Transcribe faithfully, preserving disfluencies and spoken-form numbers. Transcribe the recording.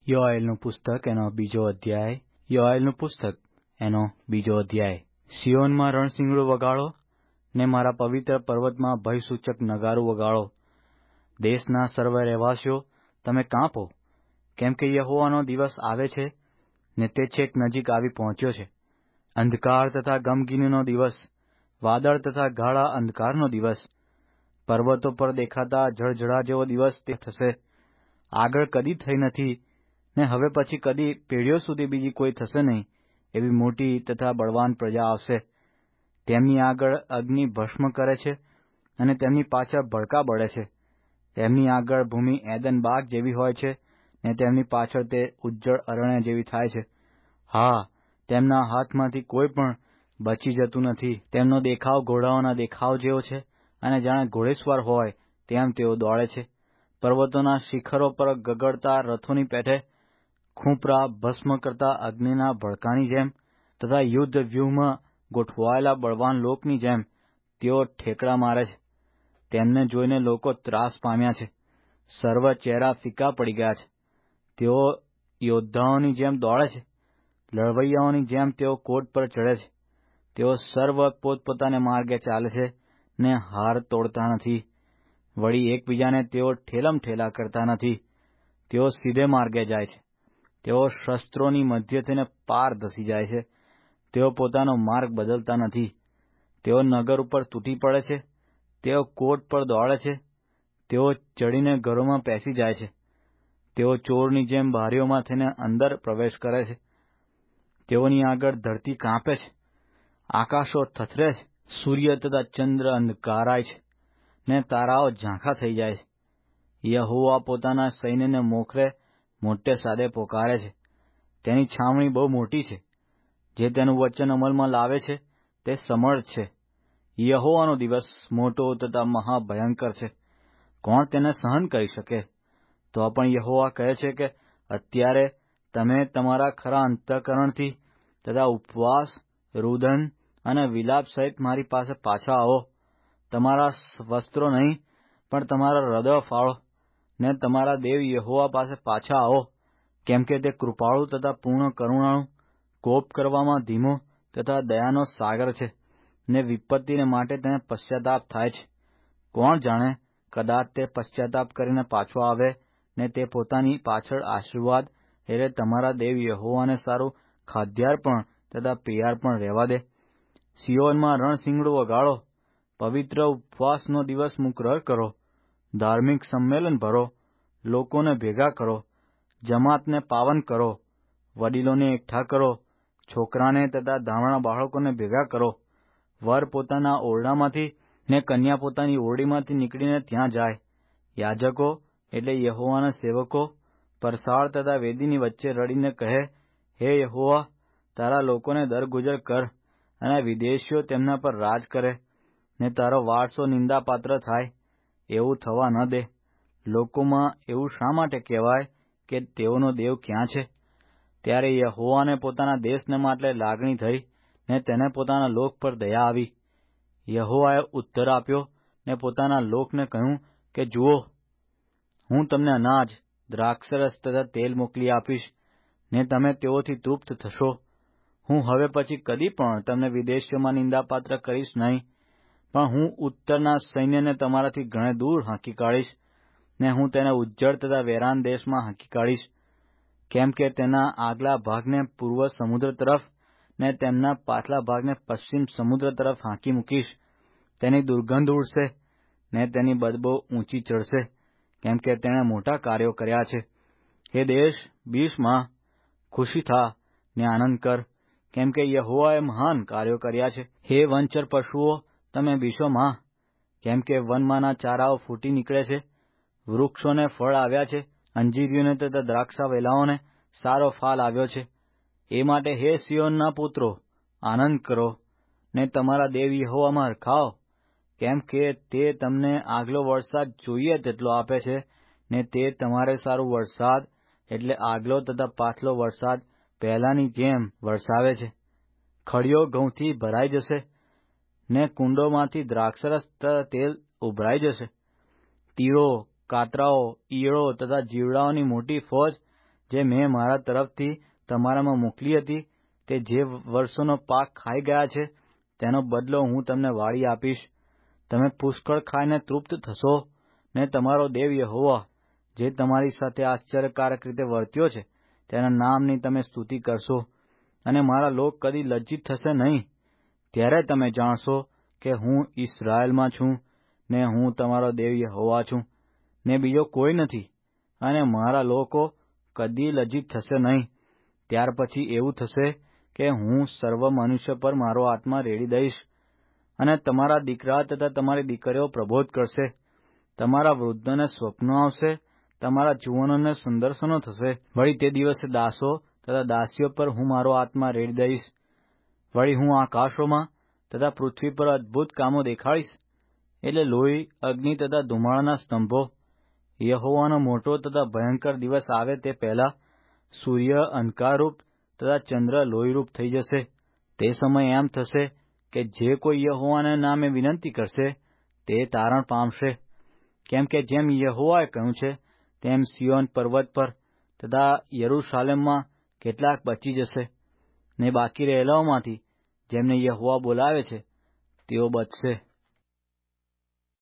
યોએલનું પુસ્તક એનો બીજો અધ્યાય. યોએલનું પુસ્તક એનો બીજો અધ્યાય. સિયોનમાં રણશીંગડું વગાડો ને મારા પવિત્ર પર્વતમાં ભયસૂચક નગારું વગાડો. દેશના સર્વ રહેવાસીઓ, તમે કાંપો, કેમ કે યહોવાનો દિવસ આવે છે ને તે છેક નજીક આવી પહોંચ્યો છે. અંધકાર તથા ગમગીનીનો દિવસ, વાદળ તથા ગાઢા અંધકારનો દિવસ, પર્વતો પર દેખાતા જળજળા જેવો દિવસ તે થશે. આગળ કદી થઈ નથી ને હવે પછી કદી પેઢીઓ સુધી બીજી કોઈ થશે નહીં એવી મોટી તથા બળવાન પ્રજા આવશે. તેમની આગળ અગ્નિ ભસ્મ કરે છે અને તેમની પાછળ ભડકા બળે છે. તેમની આગળ ભૂમિ એદન બાગ જેવી હોય છે ને તેમની પાછળ તે ઉજ્જળ અરણ્ય જેવી થાય છે. હા, તેમના હાથમાંથી કોઈ પણ બચી જતું નથી. તેમનો દેખાવ ઘોડાઓના દેખાવ જેવો છે અને જાણે ઘોડેસવાર હોય તેમ તેઓ દોડે છે. પર્વતોના શિખરો પર ગગડતા રથોની પેઠે, ખૂંપરા ભસ્મ કરતા અગ્નિના ભડકાની જેમ તથા યુદ્ધ વ્યૂહમાં ગોઠવાયેલા બળવાન લોકની જેમ તેઓ ઠેકડા મારે છે. તેમને જોઈને લોકો ત્રાસ પામ્યા છે. સર્વ ચહેરા ફીકા પડી ગયા છે. તેઓ યોદ્ધાઓની જેમ દોડે છે. લડવૈયાઓની જેમ તેઓ કોટ પર ચડે છે. તેઓ સર્વ પોતપોતાને માર્ગે ચાલે છે ને હાર તોડતા નથી. વળી એકબીજાને તેઓ ઠેલમ ઠેલા કરતા નથી. તેઓ સીધે માર્ગે જાય છે. તેઓ શસ્ત્રોની મધ્યથીને પાર ધસી જાય છે. તેઓ પોતાનો માર્ગ બદલતા નથી. તેઓ નગર ઉપર તૂટી પડે છે. તેઓ કોટ પર દોડે છે. તેઓ ચડીને ઘરોમાં પેસી જાય છે. તેઓ ચોરની જેમ બારીઓમાં થઈને અંદર પ્રવેશ કરે છે. તેઓની આગળ ધરતી કાંપે છે, આકાશો થથરે છે, સૂર્ય તથા ચંદ્ર અંધકારાય છે ને તારાઓ ઝાંખા થઈ જાય છે. યહોવા પોતાના સૈન્યને મોખરે મોટે સાદે પોકારે છે. તેની છાવણી બહુ મોટી છે. જે તેનું વચન અમલમાં લાવે છે તે સમર્થ છે. યહોવાનો દિવસ મોટો તથા મહાભયંકર છે. કોણ તેને સહન કરી શકે? તો પણ યહોવા કહે છે કે અત્યારે તમે તમારા ખરા અંતઃકરણથી તથા ઉપવાસ, રુદન અને વિલાપ સહિત મારી પાસે પાછા આવો. તમારા વસ્ત્રો નહીં પણ તમારા હૃદય ફાળો ને તમારા દેવ યહોવા પાસે પાછા આવો. કેમ કે તે કૃપાળુ તથા પૂર્ણ કરુણાળુ, કોપ કરવામાં ધીમો તથા દયાનો સાગર છે ને વિપત્તિને માટે તેને પશ્ચાતાપ થાય છે. કોણ જાણે, કદાચ તે પશ્ચાતાપ કરીને પાછો આવે ને તે પોતાની પાછળ આશીર્વાદ એટલે તમારા દેવ યહોવાને સારું ખાદ્યાર્પણ તથા પીયાર્પણ રહેવા દે. સિયોનમાં રણશીંગડું વગાડો, પવિત્ર ઉપવાસનો દિવસ મુકરર કરો, ધાર્મિક સંમેલન ભરો, લોકોને ભેગા કરો, જમાતને પાવન કરો, વડીલોને એકઠા કરો, છોકરાને તથા ધામણા બાળકોને ભેગા કરો. વર પોતાના ઓરડામાંથી ને કન્યા પોતાની ઓરડીમાંથી નીકળીને ત્યાં જાય. યાજકો એટલે યહોવાના સેવકો પરસાળ તથા વેદીની વચ્ચે રડીને કહે, હે યહોવા, તારા લોકોને દરગુજર કર અને વિદેશીઓ તેમના પર રાજ કરે ને તારો વારસો નિંદાપાત્ર થાય. એવું થવા ન દે. લોકોમાં એવું શા માટે કહેવાય કે તેઓનો દેવ ક્યાં છે? ત્યારે યહોવાને પોતાના દેશને માટે લાગણી થઈ ને તેને પોતાના લોક પર દયા આવી. યહોવાએ ઉત્તર આપ્યો ને પોતાના લોકને કહ્યું કે જુઓ, હું તમને અનાજ, દ્રાક્ષરસ તથા તેલ મોકલી આપીશ ને તમે તેઓથી તૃપ્ત થશો. હું હવે પછી કદી પણ તમને વિદેશીઓમાં નિંદાપાત્ર કરીશ નહીં, પણ હું ઉત્તરના સૈન્યને તમારાથી ઘણે દૂર હાંકી કાઢીશ ને હું તેને ઉજ્જડ તથા વેરાન દેશમાં હાંકી કાઢીશ. કેમ કે તેના આગલા ભાગને પૂર્વ સમુદ્ર તરફ ને તેમના પાછલા ભાગને પશ્ચિમ સમુદ્ર તરફ હાંકી મૂકીશ. તેની દુર્ગંધ ઉડશે ને તેની બદબો ઊંચી ચડશે, કેમ કે તેણે મોટા કાર્યો કર્યા છે. હે દેશ, બીશમાં ખુશી થા ને આનંદ કર, કેમ કે યહોવાએ મહાન કાર્યો કર્યા છે. હે વનચર પશુઓ, તમે બીશોમાં, કેમ કે વનમાંના ચારાઓ ફૂટી નીકળે છે, વૃક્ષોને ફળ આવ્યા છે, અંજીરીઓને તથા દ્રાક્ષા વેલાઓને સારો ફાલ આવ્યો છે. એ માટે હે સિયોનના પુત્રો, આનંદ કરો ને તમારા દેવ યહોવામાં હરખાઓ, કેમ કે તે તમને આગલો વરસાદ જોઈએ તેટલો આપે છે ને તે તમારે સારું વરસાદ એટલે આગલો તથા પાછલો વરસાદ પહેલાની જેમ વરસાવે છે. ખડીઓ ઘઉંથી ભરાઈ જશે ને કુંડોમાંથી દ્રાક્ષરસ તથા તેલ ઉભરાઈ જશે. તીડો, કાતરાઓ, ઈયળો તથા જીવડાઓની મોટી ફોજ જે મેં મારા તરફથી તમારામાં મોકલી હતી, તે જે વર્ષોનો પાક ખાઈ ગયા છે, તેનો બદલો હું તમને વાળી આપીશ. તમે પુષ્કળ ખાઈને તૃપ્ત થશો, ને તમારો દેવ યહોવા, જે તમારી સાથે આશ્ચર્યકારક રીતે વર્ત્યો છે, તેના નામની તમે સ્તુતિ કરશો, અને મારા લોક કદી લજ્જિત થશે નહીં. ત્યારે તમે જાણશો કે હું ઇસ્રાયેલમાં છું, ને હું તમારો દેવ યહોવા છું, ને બીજો કોઈ નથી, અને મારા લોકો કદી લજ્જિત થશે નહીં. ત્યાર પછી એવું થશે કે હું સર્વ મનુષ્ય પર મારો આત્મા રેડી દઈશ, અને તમારા દીકરા તથા તમારી દીકરીઓ પ્રબોધ કરશે. તમારા વૃદ્ધોને સ્વપ્નો આવશે, તમારા જુવાનોને સુદર્શનો થશે. વળી તે દિવસે દાસો તથા દાસીઓ પર હું મારો આત્મા રેડી દઈશ. વળી હું આકાશોમાં તથા પૃથ્વી પર અદભુત કામો દેખાડીશ, એટલે લોહી, અગ્નિ તથા ધુમાડાના સ્તંભો. યહોવાનો મોટો તથા ભયંકર દિવસ આવે તે પહેલા સૂર્ય અંધકારરૂપ તથા ચંદ્ર લોહીરૂપ થઈ જશે. તે સમય એમ થશે કે જે કોઈ યહોવાના નામે વિનંતી કરશે, તે તારણ પામશે. કેમ કે જેમ યહોવાએ કહ્યું છે, તેમ સિયોન પર્વત પર તથા યરૂશાલેમમાં કેટલાક બચી જશે, ને બાકી રહેલાઓમાંથી જેમને યહોવા બોલાવે છે, તેઓ બચશે.